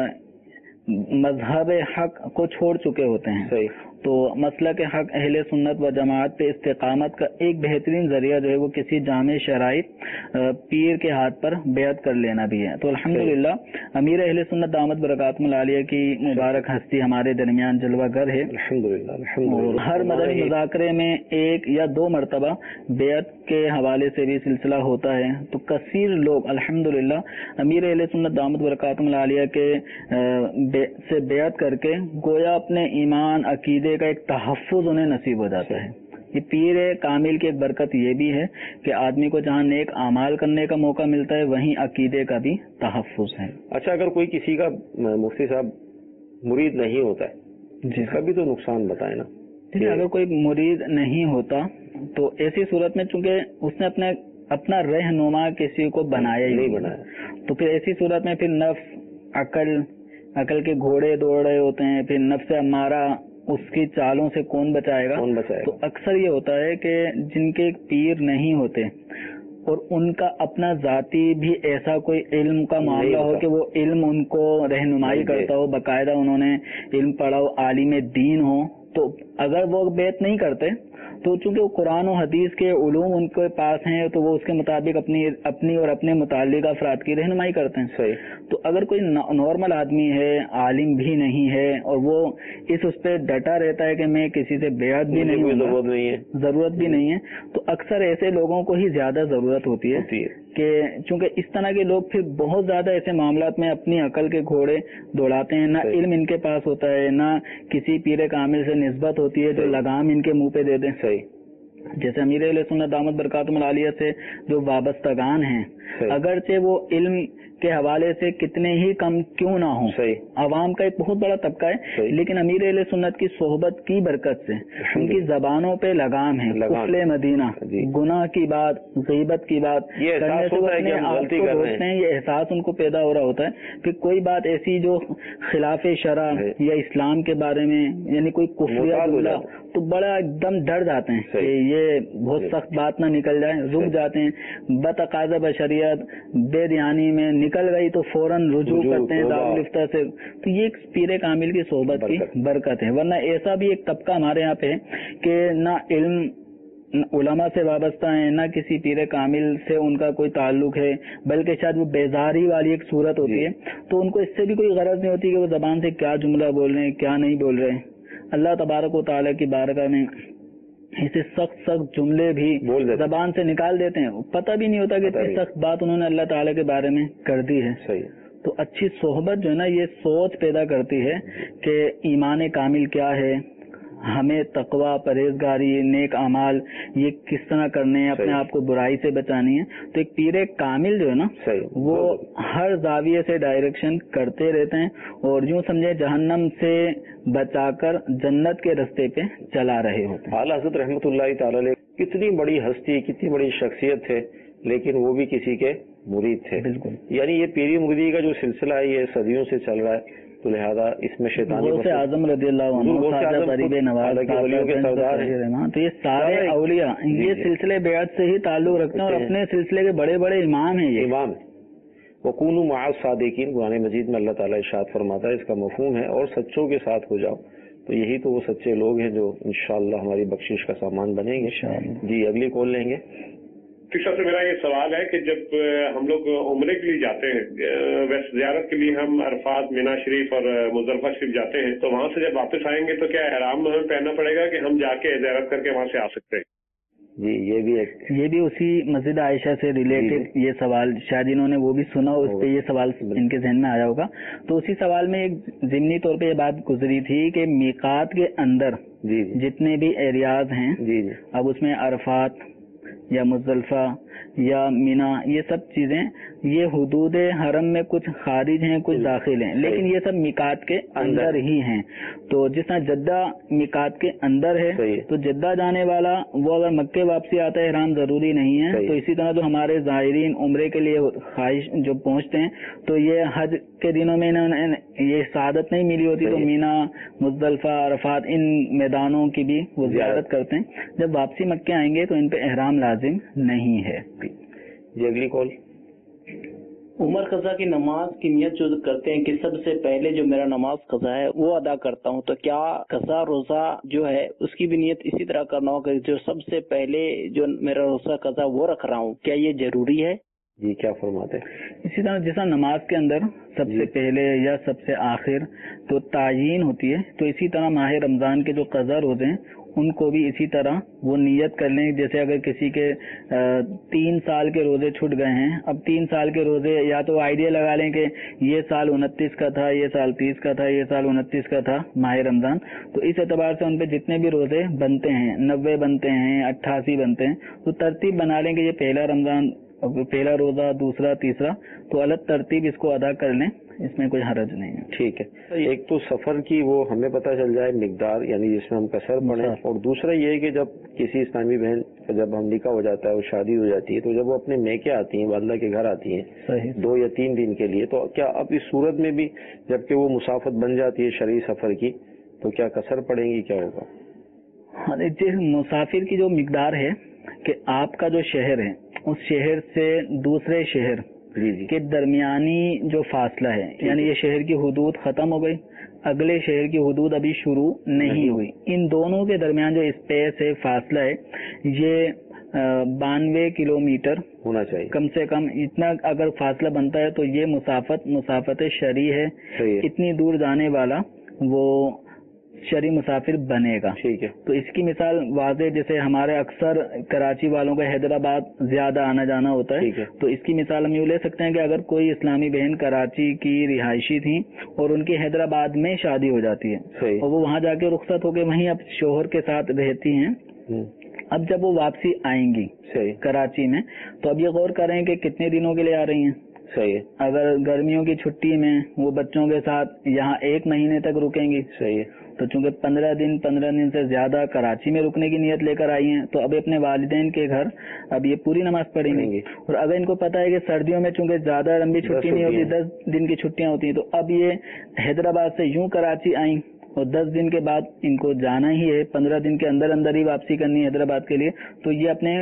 مذہب حق کو چھوڑ چکے ہوتے ہیں. صحیح. تو مسلک حق اہل سنت و جماعت پہ استقامت کا ایک بہترین ذریعہ جو ہے وہ کسی جامع شرائط پیر کے ہاتھ پر بیعت کر لینا بھی ہے. تو الحمدللہ امیر اہل سنت دامت برکاتہم العالیہ کی مبارک ہستی ہمارے درمیان جلوہ گر ہے الحمدللہ. اور ہر مدنی مذاکرے میں ایک یا دو مرتبہ بیعت کے حوالے سے بھی سلسلہ ہوتا ہے. تو کثیر لوگ الحمدللہ امیر اہل سنت دامت برکاتہم العالیہ کے سے بیعت کر کے گویا اپنے ایمان عقیدے کا ایک تحفظ انہیں نصیب ہو جاتا ہے. یہ پیر کامل کی ایک برکت یہ بھی ہے کہ آدمی کو جہاں نیک اعمال کرنے کا موقع ملتا ہے وہیں عقیدے کا بھی تحفظ ہے. اچھا، اگر کوئی کسی کا مفتی صاحب مرید نہیں ہوتا ہے جس کا بھی تو نقصان بتائے نا. اگر کوئی مرید نہیں ہوتا تو ایسی صورت میں چونکہ اس نے اپنا رہنما کسی کو بنایا ہی نہیں تو پھر ایسی صورت میں پھر نفس عقل کے گھوڑے دوڑ رہے ہوتے ہیں، پھر نفس امارہ اس کی چالوں سے کون بچائے گا. تو اکثر یہ ہوتا ہے کہ جن کے پیر نہیں ہوتے اور ان کا اپنا ذاتی بھی ایسا کوئی علم کا معاملہ ہو کہ وہ علم ان کو رہنمائی کرتا ہو، باقاعدہ انہوں نے علم پڑھا ہو، عالم دین ہو، تو اگر وہ بیعت نہیں کرتے تو چونکہ وہ قرآن و حدیث کے علوم ان کے پاس ہیں تو وہ اس کے مطابق اپنی اور اپنے متعلقہ افراد کی رہنمائی کرتے ہیں. صحیح. تو اگر کوئی نارمل آدمی ہے، عالم بھی نہیں ہے اور وہ اس پہ ڈٹا رہتا ہے کہ میں کسی سے بیعت بھی ضرورت بھی نہیں ہے تو اکثر ایسے لوگوں کو ہی زیادہ ضرورت ہوتی ہے کہ چونکہ اس طرح کے لوگ پھر بہت زیادہ ایسے معاملات میں اپنی عقل کے گھوڑے دوڑاتے ہیں، نہ علم ان کے پاس ہوتا ہے، نہ کسی پیر کامل سے نسبت ہوتی ہے جو لگام ان کے منہ پہ دے دیں. جیسے امیر اہل سنت دامت برکاتہم العالیہ سے جو وابستگان ہیں اگرچہ وہ علم کے حوالے سے کتنے ہی کم کیوں نہ ہوں، عوام کا ایک بہت بڑا طبقہ ہے، لیکن امیر اہل سنت کی صحبت کی برکت سے ان کی زبانوں پہ لگام ہے. کفل مدینہ، گناہ کی بات، غیبت کی بات کرنے سے اپنے آپ کو روکتے ہیں، یہ احساس ان کو پیدا ہو رہا ہوتا ہے. پھر کوئی بات ایسی جو خلاف شرع یا اسلام کے بارے میں یعنی کوئی کفریہ جملہ تو بڑا ایک دم ڈر جاتے ہیں کہ یہ بہت سخت بات نہ نکل جائے، رک جاتے ہیں. بتقاضا بشریت بے دیانی میں نکل گئی تو فوراً رجوع کرتے ہیں دارالفتہ سے. تو یہ ایک پیر کامل کی صحبت کی برکت ہے. ورنہ ایسا بھی ایک طبقہ ہمارے یہاں پہ کہ نہ علم علماء سے وابستہ ہیں، نہ کسی پیر کامل سے ان کا کوئی تعلق ہے، بلکہ شاید وہ بیزاری والی ایک صورت ہوتی ہے تو ان کو اس سے بھی کوئی غرض نہیں ہوتی کہ وہ زبان سے کیا جملہ بول رہے ہیں کیا نہیں بول رہے ہیں. اللہ تبارک و تعالیٰ کی بارگاہ میں اسے سخت جملے بھی زبان سے نکال دیتے ہیں، پتہ بھی نہیں ہوتا کہ اتنی سخت بات انہوں نے اللہ تعالیٰ کے بارے میں کر دی ہے. تو اچھی صحبت جو ہے نا یہ سوچ پیدا کرتی ہے کہ ایمان کامل کیا ہے، ہمیں تقوی، پرہیزگاری، نیک اعمال یہ کس طرح کرنے ہیں، اپنے آپ کو برائی سے بچانی ہے. تو ایک پیر کامل جو ہے نا وہ ہر زاویے سے ڈائریکشن کرتے رہتے ہیں اور یوں سمجھے جہنم سے بچا کر جنت کے رستے پہ چلا رہے ہوتے ہیں. اعلیٰ حضرت رحمۃ اللہ تعالی علیہ کتنی بڑی ہستی، کتنی بڑی شخصیت تھے، لیکن وہ بھی کسی کے مرید تھے. بالکل. یعنی یہ پیری مریدی کا جو سلسلہ ہے یہ صدیوں سے چل رہا ہے، تو لہذا اس میں شیطانی اعظم رضی اللہ عنہ، نواز تو یہ سارے اولیاء یہ سلسلے بیعت سے ہی تعلق رکھتے ہیں اور اپنے سلسلے کے بڑے بڑے امام ہیں. یہ امام وَكُونُوا مَعَ الصَّادِقِينَ قرآن مجید میں اللہ تعالیٰ ارشاد فرماتا ہے، اس کا مفہوم ہے اور سچوں کے ساتھ ہو جاؤ. تو یہی تو وہ سچے لوگ ہیں جو انشاءاللہ ہماری بخشش کا سامان بنیں گے. جی اگلی کال لیں گے. سب سے میرا یہ سوال ہے کہ جب ہم لوگ عمرے کے لیے جاتے ہیں، ویسے زیارت کے لیے ہم عرفات، مینا شریف اور مزدلفہ شریف جاتے ہیں، تو وہاں سے جب واپس آئیں گے تو کیا احرام ہمیں پہننا پڑے گا کہ ہم جا کے زیارت کر کے وہاں سے آ سکتے ہیں؟ جی یہ بھی اسی مسجد عائشہ سے ریلیٹڈ یہ سوال شاید انہوں نے وہ بھی سنا، اس پہ یہ سوال ان کے ذہن میں آیا ہوگا. تو اسی سوال میں ایک ضمنی طور پہ یہ بات گزری تھی کہ میقات کے اندر جتنے بھی ایریاز ہیں اب اس میں عرفات، یا مزدلفہ یا مینا، یہ سب چیزیں یہ حدود حرم میں کچھ خارج ہیں کچھ داخل ہیں، لیکن یہ سب میقات کے اندر ہی ہیں. تو جس طرح جدہ میقات کے اندر ہے تو جدہ جانے والا وہ اگر مکے واپسی آتا ہے احرام ضروری نہیں ہے. تو اسی طرح جو ہمارے زائرین عمرے کے لیے خواہش جو پہنچتے ہیں تو یہ حج کے دنوں میں یہ سعادت نہیں ملی ہوتی تو مینا، مزدلفہ، عرفات ان میدانوں کی بھی وہ زیارت کرتے ہیں. جب واپسی مکے آئیں گے تو ان پہ احرام لازم نہیں ہے. جی اگلی کال. عمر قضا کی نماز کی نیت جو کرتے ہیں کہ سب سے پہلے جو میرا نماز قضا ہے وہ ادا کرتا ہوں، تو کیا قضا روزہ جو ہے اس کی بھی نیت اسی طرح کرنا ہوگا جو سب سے پہلے جو میرا روزہ قضا وہ رکھ رہا ہوں، کیا یہ ضروری ہے؟ جی کیا فرماتے ہیں؟ اسی طرح جیسا نماز کے اندر سب سے پہلے یا سب سے آخر تو تعین ہوتی ہے، تو اسی طرح ماہ رمضان کے جو قضا روزے ہیں ان کو بھی اسی طرح وہ نیت کر لیں. جیسے اگر کسی کے 3 سال کے روزے چھوٹ گئے ہیں، اب 3 سال کے روزے یا تو آئیڈیا لگا لیں کہ یہ سال 29 کا تھا، یہ سال 30 کا تھا، یہ سال 29 کا تھا ماہ رمضان، تو اس اعتبار سے ان پہ جتنے بھی روزے بنتے ہیں 90 بنتے ہیں 88 بنتے ہیں تو ترتیب بنا لیں کہ یہ پہلا رمضان، پہلا روزہ، دوسرا، تیسرا، تو الگ ترتیب اس کو ادا کر لیں، اس میں کوئی حرج نہیں ہے. ٹھیک ہے. ایک تو سفر کی وہ ہمیں پتہ چل جائے مقدار، یعنی جس میں ہم قصر پڑیں، اور دوسرا یہ ہے کہ جب کسی اسلامی بہن کا جب ہم نکاح ہو جاتا ہے اور شادی ہو جاتی ہے تو جب وہ اپنے میکے آتی ہیں، والدہ کے گھر آتی ہیں 2 یا 3 دن کے لیے، تو کیا اب اس صورت میں بھی جبکہ وہ مسافت بن جاتی ہے شرعی سفر کی تو کیا قصر پڑیں گی، کیا ہوگا؟ مسافر کی جو مقدار ہے کہ آپ کا جو شہر ہے اس شہر سے دوسرے شہر کے درمیانی جو فاصلہ ہے، یعنی یہ شہر کی حدود ختم ہو گئی، اگلے شہر کی حدود ابھی شروع نہیں ہوئی، ان دونوں کے درمیان جو اسپیس ہے، فاصلہ ہے، یہ 92 کلومیٹر ہونا چاہیے کم سے کم. اتنا اگر فاصلہ بنتا ہے تو یہ مسافت شرعی ہے. اتنی دور جانے والا وہ شرعی مسافر بنے گا. ٹھیک ہے. تو اس کی مثال واضح، جیسے ہمارے اکثر کراچی والوں کا حیدرآباد زیادہ آنا جانا ہوتا ہے، تو اس کی مثال ہم یہ لے سکتے ہیں کہ اگر کوئی اسلامی بہن کراچی کی رہائشی تھی اور ان کی حیدرآباد میں شادی ہو جاتی ہے اور وہ وہاں جا کے رخصت ہو کے وہیں اب شوہر کے ساتھ رہتی ہیں، اب جب وہ واپسی آئیں گی کراچی میں تو اب یہ غور کریں کہ کتنے دنوں کے لیے آ رہی ہیں. صحیح ہے. اگر گرمیوں کی چھٹی میں وہ بچوں کے ساتھ یہاں 1 مہینے تک رکیں گی، صحیح ہے، تو چونکہ 15 دن سے زیادہ کراچی میں رکنے کی نیت لے کر آئی ہیں تو اب اپنے والدین کے گھر اب یہ پوری نماز پڑھیں گی. اور اگر ان کو پتا ہے کہ سردیوں میں چونکہ زیادہ لمبی چھٹی نہیں ہوتی، 10 دن کی چھٹیاں ہوتی ہیں، تو اب یہ حیدرآباد سے یوں کراچی آئیں اور 10 دن کے بعد ان کو جانا ہی ہے، 15 دن کے اندر ہی واپسی کرنی ہے حیدرآباد کے لیے، تو یہ اپنے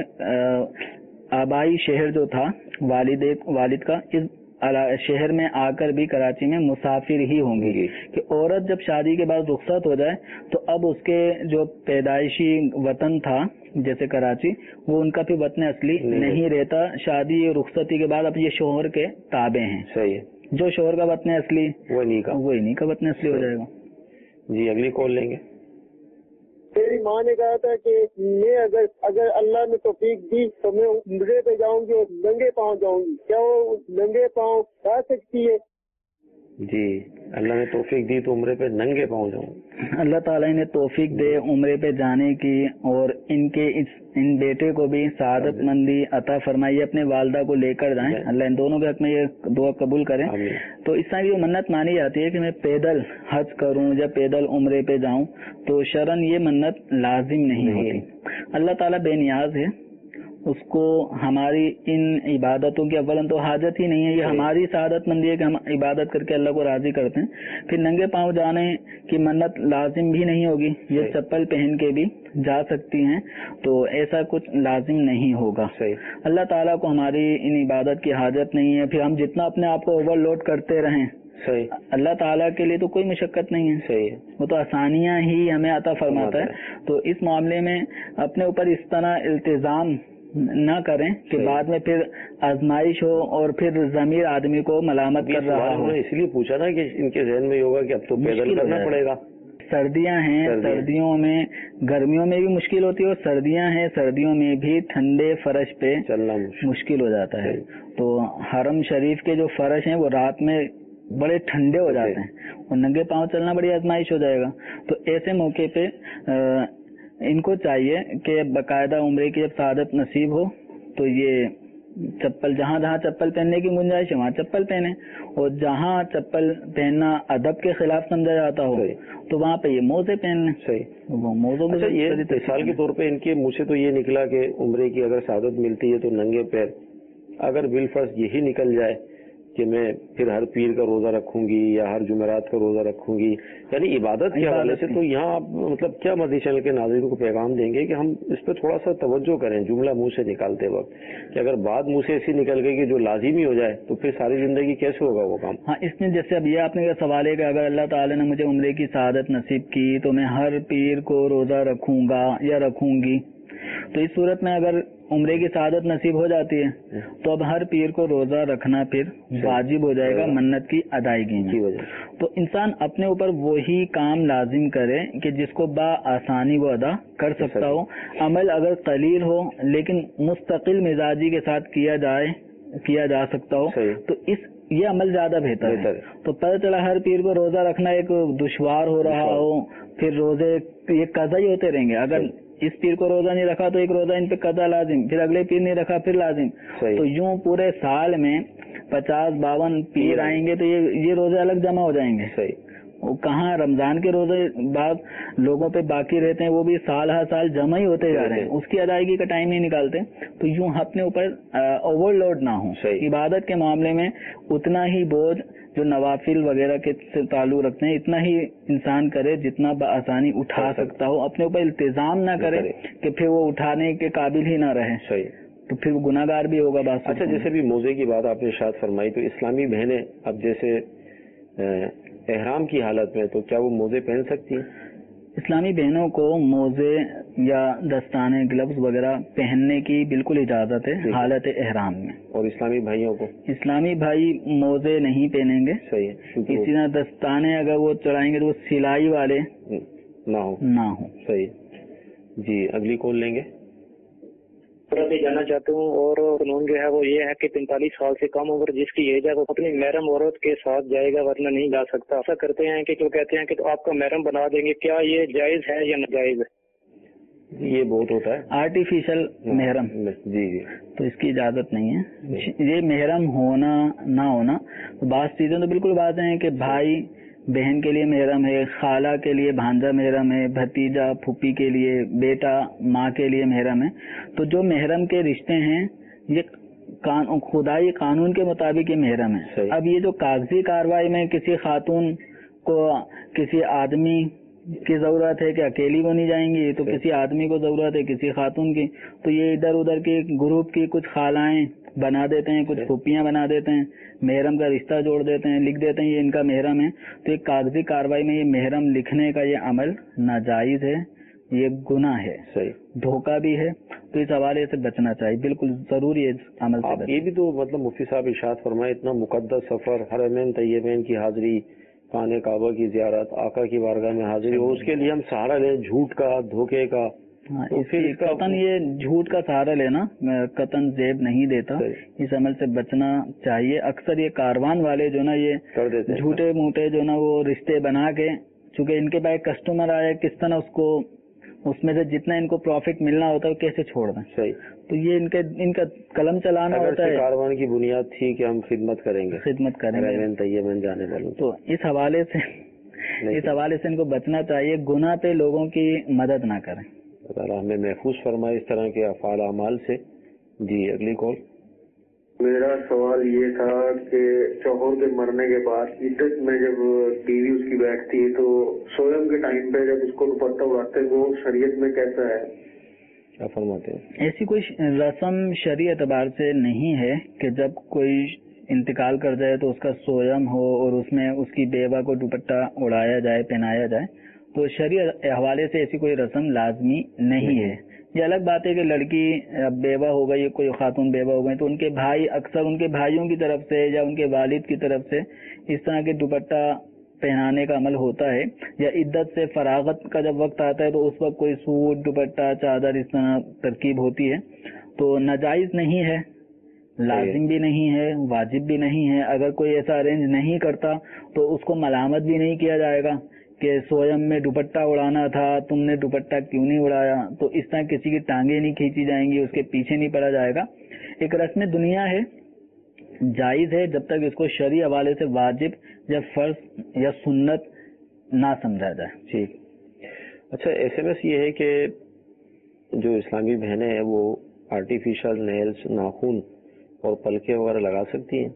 آبائی شہر جو تھا والد کا، اس شہر میں آ کر بھی کراچی میں مسافر ہی ہوں گی. کہ عورت جب شادی کے بعد رخصت ہو جائے تو اب اس کے جو پیدائشی وطن تھا جیسے کراچی، وہ ان کا بھی وطن اصلی نہیں رہتا. شادی رخصتی کے بعد اب یہ شوہر کے تابع ہیں. صحیح ہے. جو شوہر کا وطن اصلی وہی کا وطن اصلی ہو جائے گا. جی اگلی کال لیں گے. میری ماں نے کہا تھا کہ میں اگر اللہ نے توفیق دی تو میں عمرے پہ جاؤں گی اور ننگے پاؤں جاؤں گی، کیا وہ ننگے پاؤں جا سکتی ہے؟ جی اللہ نے توفیق دی تو عمرے پہ ننگے پاؤں جاؤں. اللہ تعالیٰ نے توفیق دے عمرے پہ جانے کی، اور ان بیٹے کو بھی سعادت مندی عطا فرمائیے، اپنے والدہ کو لے کر جائیں. اللہ ان دونوں کے حق میں یہ دعا قبول کریں. تو اس طرح کی منت مانی جاتی ہے کہ میں پیدل حج کروں یا پیدل عمرے پہ جاؤں، تو شرعاً یہ منت لازم نہیں ہوتی. اللہ تعالیٰ بے نیاز ہے، اس کو ہماری ان عبادتوں کی اولن تو حاجت ہی نہیں ہے. یہ ہماری سعادت مندی ہے کہ ہم عبادت کر کے اللہ کو راضی کرتے ہیں. پھر ننگے پاؤں جانے کی منت لازم بھی نہیں ہوگی، یہ چپل پہن کے بھی جا سکتی ہیں، تو ایسا کچھ لازم نہیں ہوگا. اللہ تعالیٰ کو ہماری ان عبادت کی حاجت نہیں ہے. پھر ہم جتنا اپنے آپ کو اوور لوڈ کرتے رہیں، اللہ تعالیٰ کے لیے تو کوئی مشقت نہیں ہے. وہ تو آسانیاں ہی ہمیں عطا فرماتا ہے. تو اس معاملے میں اپنے اوپر اس طرح التزام نہ کریں کہ بعد میں پھر آزمائش ہو اور پھر ضمیر آدمی کو ملامت کر رہا ہو. اس لیے پوچھا نا کہ ان کے ذہن میں یہ ہوگا کہ اب تو پیدل کرنا پڑے گا. سردیاں ہیں، سردیوں میں، گرمیوں میں بھی مشکل ہوتی ہے، اور سردیاں ہیں، سردیوں میں بھی ٹھنڈے فرش پہ چلنا مشکل ہو جاتا ہے. تو حرم شریف کے جو فرش ہیں وہ رات میں بڑے ٹھنڈے ہو جاتے ہیں اور ننگے پاؤں چلنا بڑی آزمائش ہو جائے گا. تو ایسے موقع پہ ان کو چاہیے کہ باقاعدہ عمرے کی جب سعادت نصیب ہو تو یہ چپل جہاں جہاں چپل پہننے کی گنجائش ہے وہاں چپل پہنے، اور جہاں چپل پہننا ادب کے خلاف سمجھا جاتا ہو تو وہاں پہ یہ موزے پہننے. صحیح. وہ موزوں میں یہ مثال کے طور پہ ان کے منہ سے تو یہ نکلا کہ عمرے کی اگر سعادت ملتی ہے تو ننگے پیر، اگر بالفرض یہی نکل جائے کہ میں پھر ہر پیر کا روزہ رکھوں گی یا ہر جمعرات کا روزہ رکھوں گی، یعنی عبادت کے حوالے سے، تو یہاں آپ مطلب کیا مدنی چینل کے ناظرین کو پیغام دیں گے کہ ہم اس پہ تھوڑا سا توجہ کریں جملہ منہ سے نکالتے وقت، کہ اگر بات منہ سے ایسی نکل گئی کہ جو لازمی ہو جائے تو پھر ساری زندگی کیسے ہوگا وہ کام؟ ہاں، اس میں جیسے اب یہ آپ نے سوال ہے کہ اگر اللہ تعالیٰ نے مجھے عمرے کی سعادت نصیب کی تو میں ہر پیر کو روزہ رکھوں گا یا رکھوں گی، تو اس صورت میں اگر عمرے کی سعادت نصیب ہو جاتی ہے تو اب ہر پیر کو روزہ رکھنا پھر واجب ہو جائے گا منت کی ادائیگی میں. تو انسان اپنے اوپر وہی کام لازم کرے کہ جس کو بآسانی وہ ادا کر سکتا ہو. عمل اگر قلیل ہو لیکن مستقل مزاجی کے ساتھ کیا جا سکتا ہو تو یہ عمل زیادہ بہتر ہے. تو پتہ چلا ہر پیر کو روزہ رکھنا ایک دشوار ہو رہا ہو، پھر روزے یہ قضا ہی ہوتے رہیں گے. اگر اس پیر کو روزہ نہیں رکھا تو ایک روزہ ان پہ قضا لازم، پھر اگلے پیر نہیں رکھا پھر لازم. تو یوں پورے سال میں 50-52 پیر آئیں گے تو یہ روزے الگ جمع ہو جائیں گے. وہ کہاں رمضان کے روزے بعد لوگوں پہ باقی رہتے ہیں، وہ بھی سال ہر سال جمع ہی ہوتے جا رہے ہیں، اس کی ادائیگی کا ٹائم نہیں نکالتے. تو یوں اپنے اوپر اوور لوڈ نہ ہو. عبادت کے معاملے میں اتنا ہی بوجھ جو نوافل وغیرہ کے سے تعلق رکھتے ہیں اتنا ہی انسان کرے جتنا بآسانی اٹھا سکتا ہو. اپنے اوپر التزام نہ کرے کہ پھر وہ اٹھانے کے قابل ہی نہ رہے، تو پھر وہ گناہ گار بھی ہوگا. بات اچھا، جیسے بھی موزے کی بات آپ نے ارشاد فرمائی، تو اسلامی بہنیں اب جیسے احرام کی حالت میں تو کیا وہ موزے پہن سکتی ہیں؟ اسلامی بہنوں کو موزے یا دستانے گلوز وغیرہ پہننے کی بالکل اجازت ہے حالت احرام میں. اور اسلامی بھائیوں کو؟ اسلامی بھائی موزے نہیں پہنیں گے. صحیح. اسی طرح دستانے اگر وہ چڑھائیں گے تو وہ سلائی والے نہ ہو. صحیح. جی، اگلی کون لیں گے؟ جانا چاہتا ہوں، اور قانون جو ہے وہ یہ ہے کہ 45 سال سے کم عمر جس کی ایج ہے وہ اپنی محرم عورت کے ساتھ جائے گا ورنہ نہیں جا سکتا. ایسا کرتے ہیں کہ جو کہتے ہیں کہ تو آپ کا محرم بنا دیں گے، کیا یہ جائز ہے یا ناجائز ہے؟ یہ بہت ہوتا ہے آرٹیفیشل محرم. جی تو اس کی اجازت نہیں ہے. یہ محرم ہونا نہ ہونا بعض چیزیں تو بالکل واضح ہیں کہ بھائی بہن کے لیے محرم ہے، خالہ کے لیے بھانجا محرم ہے، بھتیجا پھوپھی کے لیے، بیٹا ماں کے لیے محرم ہے. تو جو محرم کے رشتے ہیں یہ خدائی قانون کے مطابق یہ محرم ہے. اب یہ جو کاغذی کارروائی میں کسی خاتون کو کسی آدمی کی ضرورت ہے کہ اکیلی وہ نہیں جائیں گی، تو کسی آدمی کو ضرورت ہے کسی خاتون کی، تو یہ ادھر ادھر کے گروپ کی کچھ خالائیں بنا دیتے ہیں، کچھ پھوپھیاں بنا دیتے ہیں، محرم کا رشتہ جوڑ دیتے ہیں، لکھ دیتے ہیں یہ ان کا محرم ہے. تو ایک کاغذی کارروائی میں یہ محرم لکھنے کا یہ عمل ناجائز ہے، یہ گناہ ہے، دھوکہ بھی ہے. تو اس حوالے سے بچنا چاہیے، بالکل ضروری ہے اس عمل سے. یہ بھی تو مطلب مفتی صاحب ارشاد فرمائے، اتنا مقدس سفر، حرمین طیبین کی حاضری، خانہ کعبہ کی زیارت، آقا کی بارگاہ میں حاضری، اور اس کے لیے ہم سہارا لیں جھوٹ کا، دھوکے کا. قطن یہ جھوٹ کا سہارا لینا قطن زیب نہیں دیتا. اس عمل سے بچنا چاہیے. اکثر یہ کاروان والے جو نا یہ جھوٹے موٹے جو نا وہ رشتے بنا کے، چونکہ ان کے پاس کسٹمر آئے کس طرح اس میں سے جتنا ان کو پروفٹ ملنا ہوتا ہے کیسے چھوڑ دیں. تو یہ ان کا قلم چلانا ہوتا ہے. کاروان کی بنیاد تھی کہ ہم خدمت کریں گے طیبین جانے والوں. تو اس حوالے سے ان کو بچنا چاہیے، گناہ پہ لوگوں کی مدد نہ کریں. اللہ ہمیں محفوظ فرمائے اس طرح کے افعال اعمال سے. جی، اگلی کال. میرا سوال یہ تھا کہ شوہر کے مرنے کے بعد عدت میں جب بیوی اس کی بیٹھتی ہے تو سویم کے ٹائم پہ جب اس کو دوپٹہ اڑاتے ہیں وہ شریعت میں کیسا ہے؟ کیا فرماتے ہیں؟ ایسی کوئی رسم شرعی اعتبار سے نہیں ہے کہ جب کوئی انتقال کر جائے تو اس کا سویم ہو اور اس میں اس کی بیوہ کو دوپٹہ اڑایا جائے، پہنایا جائے. تو شرعی حوالے سے ایسی کوئی رسم لازمی نہیں ہے. یہ الگ بات ہے کہ لڑکی بیوہ ہو گئی، کوئی خاتون بیوہ ہو گئی تو ان کے بھائی اکثر ان کے بھائیوں کی طرف سے یا ان کے والد کی طرف سے اس طرح کے دوپٹہ پہنانے کا عمل ہوتا ہے. یا عدت سے فراغت کا جب وقت آتا ہے تو اس وقت کوئی سوٹ، دوپٹہ، چادر اس طرح ترکیب ہوتی ہے. تو ناجائز نہیں ہے، لازم بھی نہیں ہے، واجب بھی نہیں ہے. اگر کوئی ایسا ارینج نہیں کرتا تو اس کو ملامت بھی نہیں کیا جائے گا کہ सोयम में दुपट्टा उड़ाना था, तुमने दुपट्टा क्यों नहीं उड़ाया, तो इस तरह किसी की टांगे नहीं खींची जाएंगी, उसके पीछे नहीं पड़ा जाएगा। एक रस्म दुनिया है, जायज है जब तक इसको शरई हवाले से वाजिब या फर्ज या सुन्नत ना समझा जाए। ठीक। अच्छा, SMS ये है कि जो इस्लामी बहनें हैं वो आर्टिफिशियल नेल्स, नाखून और पलके वगैरह लगा सकती हैं?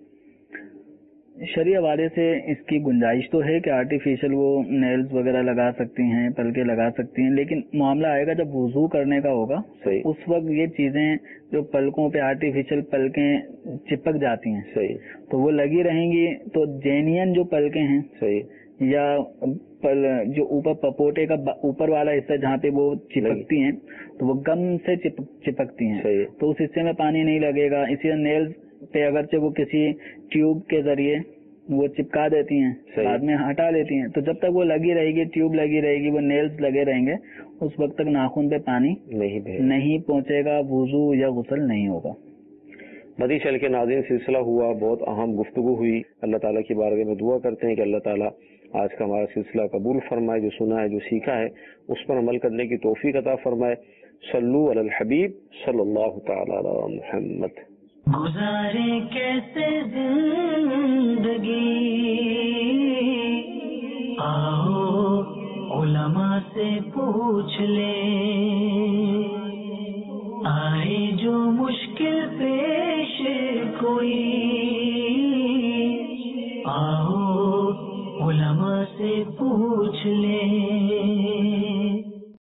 शरई हवाले से इसकी गुंजाइश तो है कि आर्टिफिशियल वो नेल्स वगैरह लगा सकती हैं, पलके लगा सकती हैं, लेकिन मामला आएगा जब वुजू करने का होगा, उस वक्त ये चीजें जो पलकों पे आर्टिफिशियल पलकें चिपक जाती हैं, सही, तो वो लगी रहेंगी। तो जेनियन जो पलके हैं, सही, या जो ऊपर पपोटे का ऊपर वाला हिस्सा जहाँ पे वो चिपकती हैं, तो वो गम से चिपकती हैं, तो उस हिस्से में पानी नहीं लगेगा। इसी नेल्स पे अगरचे वो किसी ट्यूब के जरिए वो चिपका देती हैं, बाद में हटा लेती हैं, तो जब तक वो लगी रहेगी, ट्यूब लगी रहेगी, वो नेल्स लगे रहेंगे, उस वक्त तक नाखून पे पानी नहीं पहुंचेगा, वुजू या गुस्ल नहीं होगा। मदी चल के नाज़रीन सिलसिला हुआ, बहुत अहम गुफ्तगू हुई। अल्लाह ताला की बारगाह में दुआ करते हैं कि अल्लाह ताला आज का हमारा सिलसिला कबूल फरमाए, जो सुना है, जो सीखा है, उस पर अमल करने की तौफीक अता फरमाए। सल्लु अलल हबीब सल्लल्लाहु तआला अला मुहम्मद। गुजारे कैसे जिंदगी, आओ उलमा से पूछ ले, आए जो मुश्किल पेश कोई, आओ उलमा से पूछ ले।